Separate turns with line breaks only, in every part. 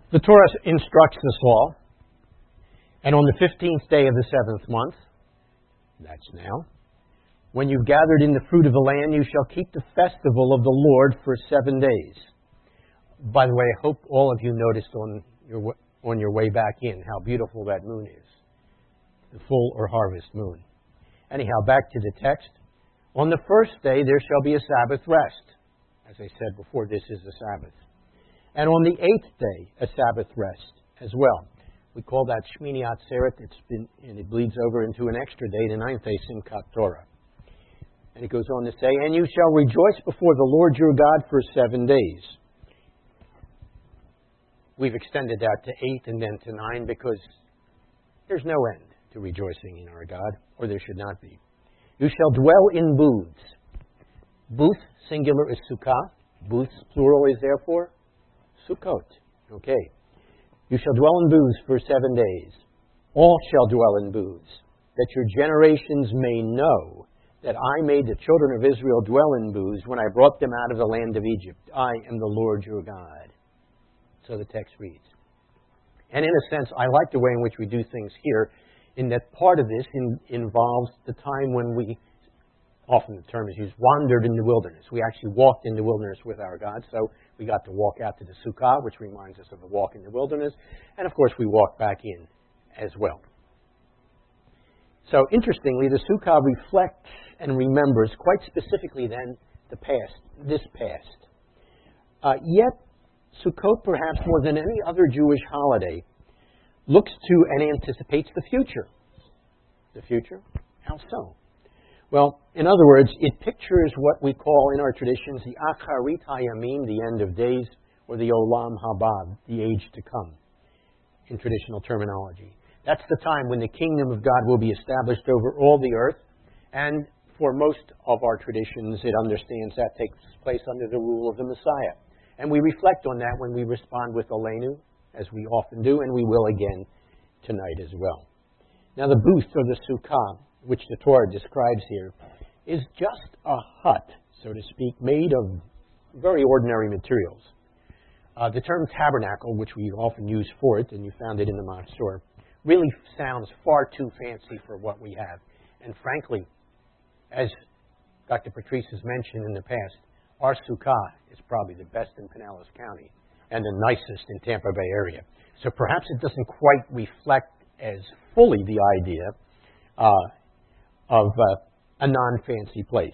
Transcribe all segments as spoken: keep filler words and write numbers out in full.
The Torah instructs us all, and on the fifteenth day of the seventh month, that's now, when you've gathered in the fruit of the land, you shall keep the festival of the Lord for seven days. By the way, I hope all of you noticed on your on your way back in how beautiful that moon is, the full or harvest moon. Anyhow, back to the text. On the first day there shall be a Sabbath rest. As I said before, this is the Sabbath. And on the eighth day, a Sabbath rest as well. We call that Shmini Atzeret. It's been, and it bleeds over into an extra day, the ninth day, Simchat Torah. And it goes on to say, and you shall rejoice before the Lord your God for seven days. We've extended that to eight and then to nine because there's no end to rejoicing in our God, or there should not be. You shall dwell in booths. Booth, singular, is sukkah. Booths, plural, is therefore Sukkot. Okay. You shall dwell in booths for seven days. All shall dwell in booths, that your generations may know that I made the children of Israel dwell in booths when I brought them out of the land of Egypt. I am the Lord your God. So the text reads. And in a sense, I like the way in which we do things here, in that part of this in, involves the time when we, often the term is used, wandered in the wilderness. We actually walked in the wilderness with our God, so we got to walk out to the Sukkah, which reminds us of the walk in the wilderness. And of course, we walked back in as well. So interestingly, the Sukkah reflects and remembers quite specifically then the past, this past. Uh, yet, Sukkot, perhaps more than any other Jewish holiday, looks to and anticipates the future. The future? How so? Well, in other words, it pictures what we call in our traditions the Acharit Hayamim, the end of days, or the Olam Haba, the age to come, in traditional terminology. That's the time when the kingdom of God will be established over all the earth, and for most of our traditions, it understands that takes place under the rule of the Messiah. And we reflect on that when we respond with Aleinu, as we often do, and we will again tonight as well. Now, the booth, or the Sukkah, which the Torah describes here, is just a hut, so to speak, made of very ordinary materials. Uh, the term tabernacle, which we often use for it, and you found it in the Matzor, really sounds far too fancy for what we have. And frankly, as Doctor Patrice has mentioned in the past, our Sukkah is probably the best in Pinellas County and the nicest in Tampa Bay area. So perhaps it doesn't quite reflect as fully the idea uh, of uh, a non-fancy place.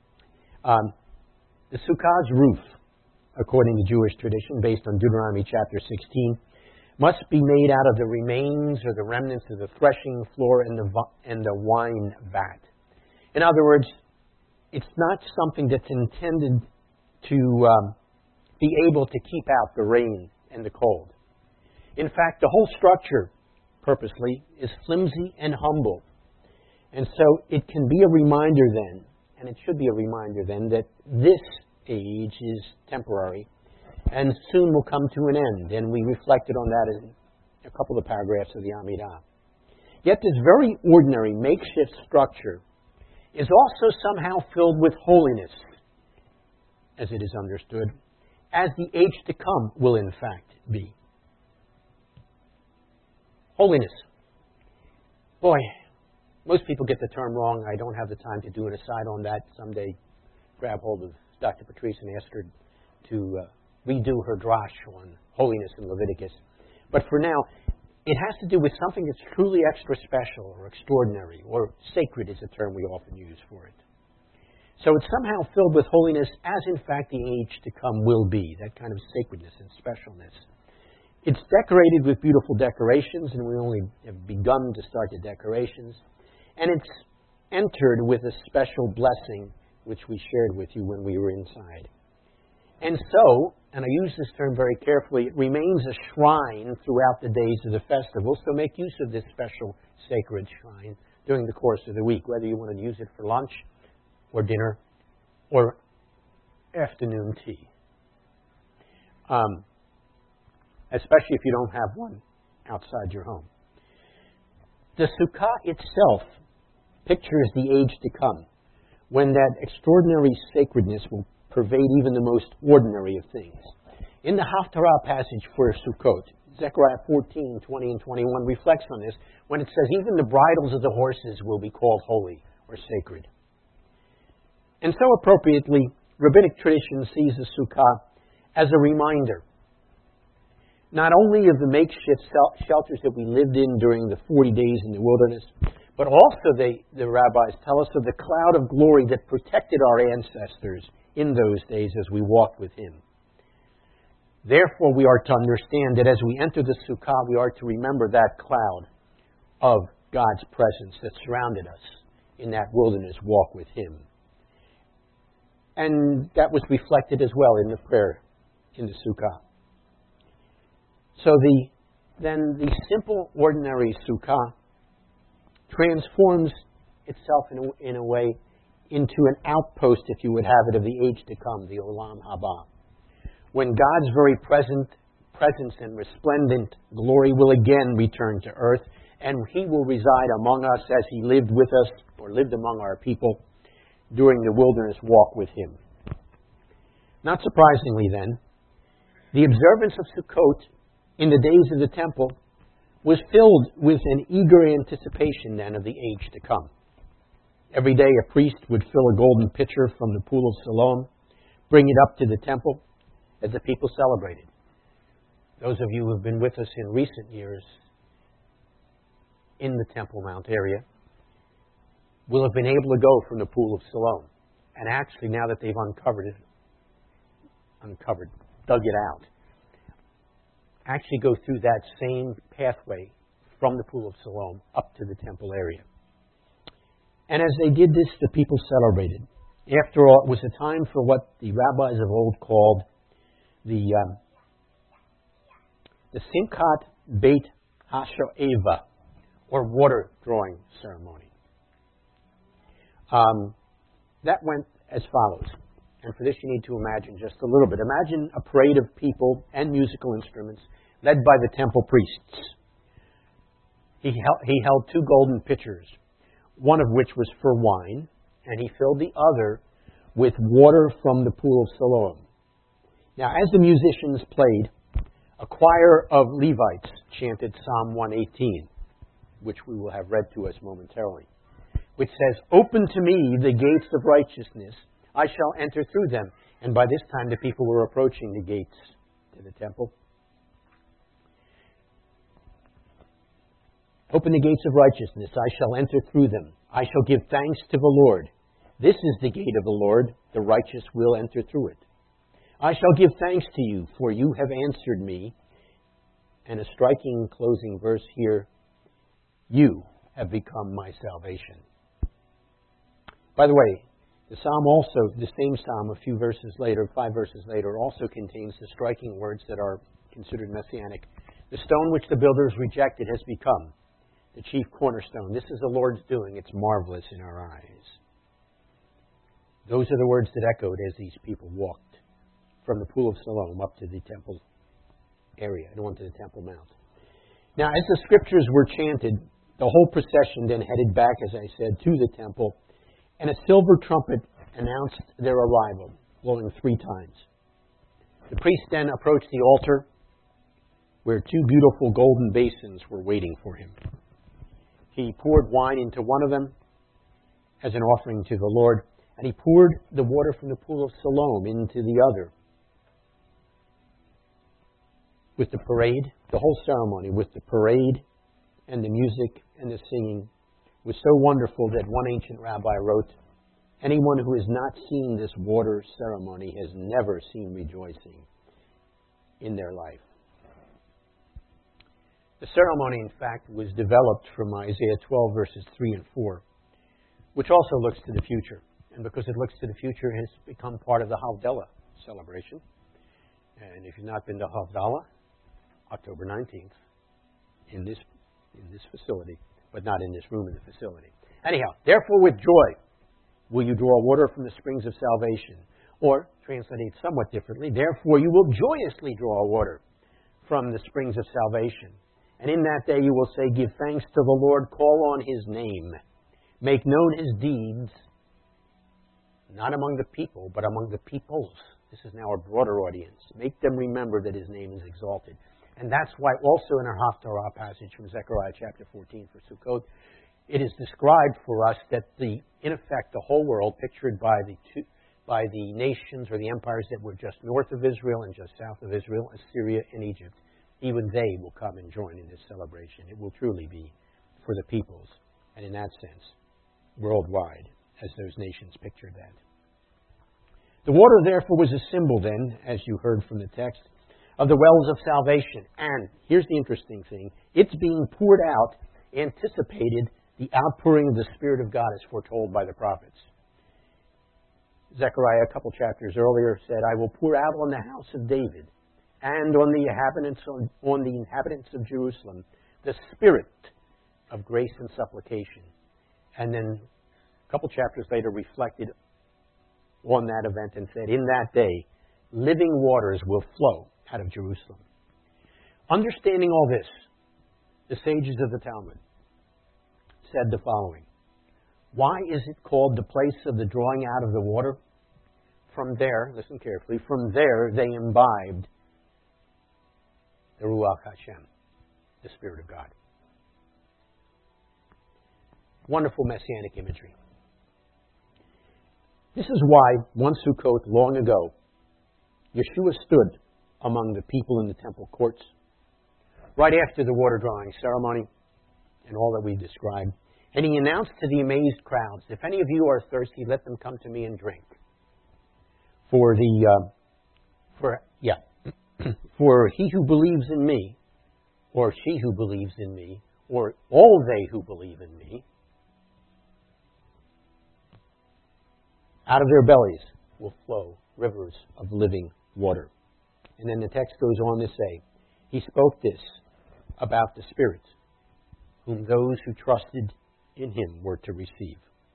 Um, the Sukkah's roof, according to Jewish tradition, based on Deuteronomy chapter sixteen, must be made out of the remains or the remnants of the threshing floor and the, and the wine vat. In other words, it's not something that's intended to um, be able to keep out the rain and the cold. In fact, the whole structure, purposely, is flimsy and humble. And so it can be a reminder then, and it should be a reminder then, that this age is temporary and soon will come to an end. And we reflected on that in a couple of paragraphs of the Amidah. Yet this very ordinary makeshift structure is also somehow filled with holiness, as it is understood, as the age to come will in fact be. Holiness. Boy, most people get the term wrong. I don't have the time to do an aside on that. Someday grab hold of Doctor Patrice and ask her to uh, redo her drash on holiness in Leviticus. But for now, it has to do with something that's truly extra special or extraordinary, or sacred is a term we often use for it. So it's somehow filled with holiness, as in fact the age to come will be, that kind of sacredness and specialness. It's decorated with beautiful decorations, and we only have begun to start the decorations. And it's entered with a special blessing, which we shared with you when we were inside. And so, and I use this term very carefully, it remains a shrine throughout the days of the festival, so make use of this special sacred shrine during the course of the week, whether you want to use it for lunch or dinner or afternoon tea. Um, especially if you don't have one outside your home. The Sukkah itself pictures the age to come, when that extraordinary sacredness will pervade even the most ordinary of things. In the Haftarah passage for Sukkot, Zechariah fourteen, twenty and twenty-one reflects on this when it says, even the bridles of the horses will be called holy or sacred. And so appropriately, rabbinic tradition sees the Sukkah as a reminder, not only of the makeshift shelters that we lived in during the forty days in the wilderness, but also they, the rabbis tell us of the cloud of glory that protected our ancestors in those days as we walked with Him. Therefore, we are to understand that as we enter the Sukkah, we are to remember that cloud of God's presence that surrounded us in that wilderness walk with Him. And that was reflected as well in the prayer in the Sukkah. So the then the simple, ordinary Sukkah transforms itself in a, in a way into an outpost, if you would have it, of the age to come, the Olam Haba, when God's very present presence and resplendent glory will again return to earth, and He will reside among us as He lived with us, or lived among our people, during the wilderness walk with Him. Not surprisingly then, the observance of Sukkot in the days of the temple was filled with an eager anticipation then of the age to come. Every day a priest would fill a golden pitcher from the pool of Siloam, bring it up to the temple as the people celebrated. Those of you who have been with us in recent years in the Temple Mount area will have been able to go from the pool of Siloam. And actually, now that they've uncovered it, uncovered, dug it out, actually go through that same pathway from the pool of Siloam up to the temple area. And as they did this, the people celebrated. After all, it was a time for what the rabbis of old called the um, the Simchat Beit HaShoeva, or water drawing ceremony. Um, that went as follows. And for this you need to imagine just a little bit. Imagine a parade of people and musical instruments led by the temple priests. He held, he held two golden pitchers, one of which was for wine, and he filled the other with water from the pool of Siloam. Now, as the musicians played, a choir of Levites chanted Psalm one eighteen, which we will have read to us momentarily, which says, "Open to me the gates of righteousness, I shall enter through them." And by this time, the people were approaching the gates to the temple. "Open the gates of righteousness, I shall enter through them. I shall give thanks to the Lord. This is the gate of the Lord, the righteous will enter through it. I shall give thanks to you, for you have answered me." And a striking closing verse here, "You have become my salvation." By the way, the psalm also, the same psalm a few verses later, five verses later, also contains the striking words that are considered messianic. "The stone which the builders rejected has become the chief cornerstone. This is the Lord's doing. It's marvelous in our eyes." Those are the words that echoed as these people walked from the pool of Siloam up to the temple area and onto the Temple Mount. Now, as the scriptures were chanted, the whole procession then headed back, as I said, to the temple, and a silver trumpet announced their arrival, blowing three times. The priest then approached the altar, where two beautiful golden basins were waiting for him. He poured wine into one of them as an offering to the Lord, and he poured the water from the pool of Siloam into the other. With the parade, the whole ceremony, with the parade and the music and the singing, was so wonderful that one ancient rabbi wrote, "Anyone who has not seen this water ceremony has never seen rejoicing in their life." The ceremony, in fact, was developed from Isaiah twelve, verses three and four, which also looks to the future. And because it looks to the future, it has become part of the Havdalah celebration. And if you've not been to Havdalah, October nineteenth, in this in this facility, but not in this room in the facility. Anyhow, "Therefore with joy will you draw water from the springs of salvation." Or, translated somewhat differently, "Therefore you will joyously draw water from the springs of salvation. And in that day you will say, give thanks to the Lord, call on His name, make known His deeds, not among the people, but among the peoples." This is now a broader audience. "Make them remember that His name is exalted." And that's why also in our Haftarah passage from Zechariah chapter fourteen for Sukkot, it is described for us that the, in effect, the whole world, pictured by the two, by the nations or the empires that were just north of Israel and just south of Israel, Assyria and Egypt, even they will come and join in this celebration. It will truly be for the peoples, and in that sense, worldwide, as those nations pictured that. The water, therefore, was a symbol then, as you heard from the text, of the wells of salvation. And here's the interesting thing. It's being poured out, anticipated the outpouring of the Spirit of God as foretold by the prophets. Zechariah, a couple chapters earlier, said, I will pour out on the house of David and on the inhabitants, on, on the inhabitants of Jerusalem the Spirit of grace and supplication. And then a couple chapters later reflected on that event and said, in that day, living waters will flow out of Jerusalem. Understanding all this, the sages of the Talmud said the following. Why is it called the place of the drawing out of the water? From there, listen carefully, from there they imbibed the Ruach Hashem, the Spirit of God. Wonderful messianic imagery. This is why, one Sukkot long ago, Yeshua stood among the people in the temple courts, right after the water drawing ceremony and all that we've described, and he announced to the amazed crowds, if any of you are thirsty, let them come to me and drink. For the, uh, for, yeah, for he who believes in me, or she who believes in me, or all they who believe in me, out of their bellies will flow rivers of living water. And then the text goes on to say, he spoke this about the Spirit, whom those who trusted in him were to receive.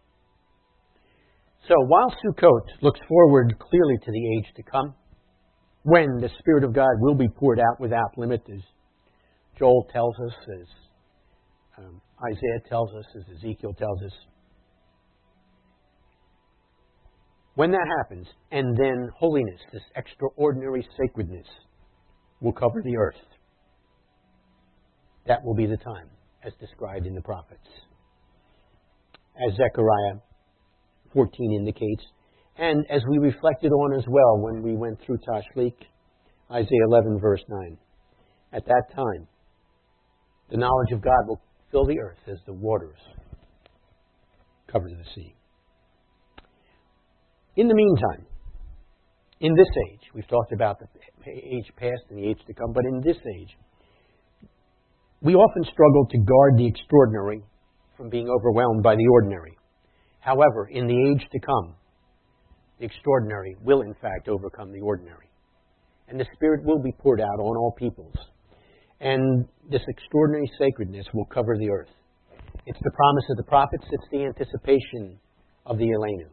So while Sukkot looks forward clearly to the age to come, when the Spirit of God will be poured out without limit, as Joel tells us, as um, Isaiah tells us, as Ezekiel tells us, when that happens, and then holiness, this extraordinary sacredness, will cover the earth, that will be the time, as described in the prophets. As Zechariah fourteen indicates, and as we reflected on as well when we went through Tashlich, Isaiah eleven, verse nine. At that time, the knowledge of God will fill the earth as the waters cover the sea. In the meantime, in this age, we've talked about the age past and the age to come, but in this age, we often struggle to guard the extraordinary from being overwhelmed by the ordinary. However, in the age to come, the extraordinary will in fact overcome the ordinary. And the Spirit will be poured out on all peoples. And this extraordinary sacredness will cover the earth. It's the promise of the prophets. It's the anticipation of the Elenu.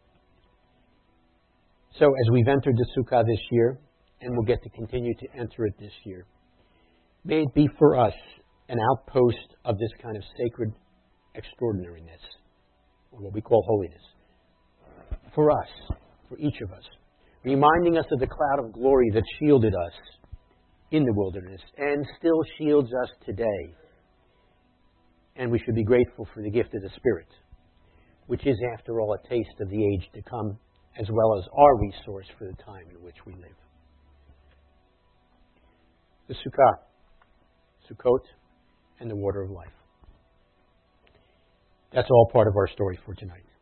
So as we've entered the Sukkah this year, and we'll get to continue to enter it this year, may it be for us an outpost of this kind of sacred extraordinariness, or what we call holiness. For us, for each of us, reminding us of the cloud of glory that shielded us in the wilderness and still shields us today. And we should be grateful for the gift of the Spirit, which is, after all, a taste of the age to come, as well as our resource for the time in which we live. The Sukkah, Sukkot, and the water of life. That's all part of our story for tonight.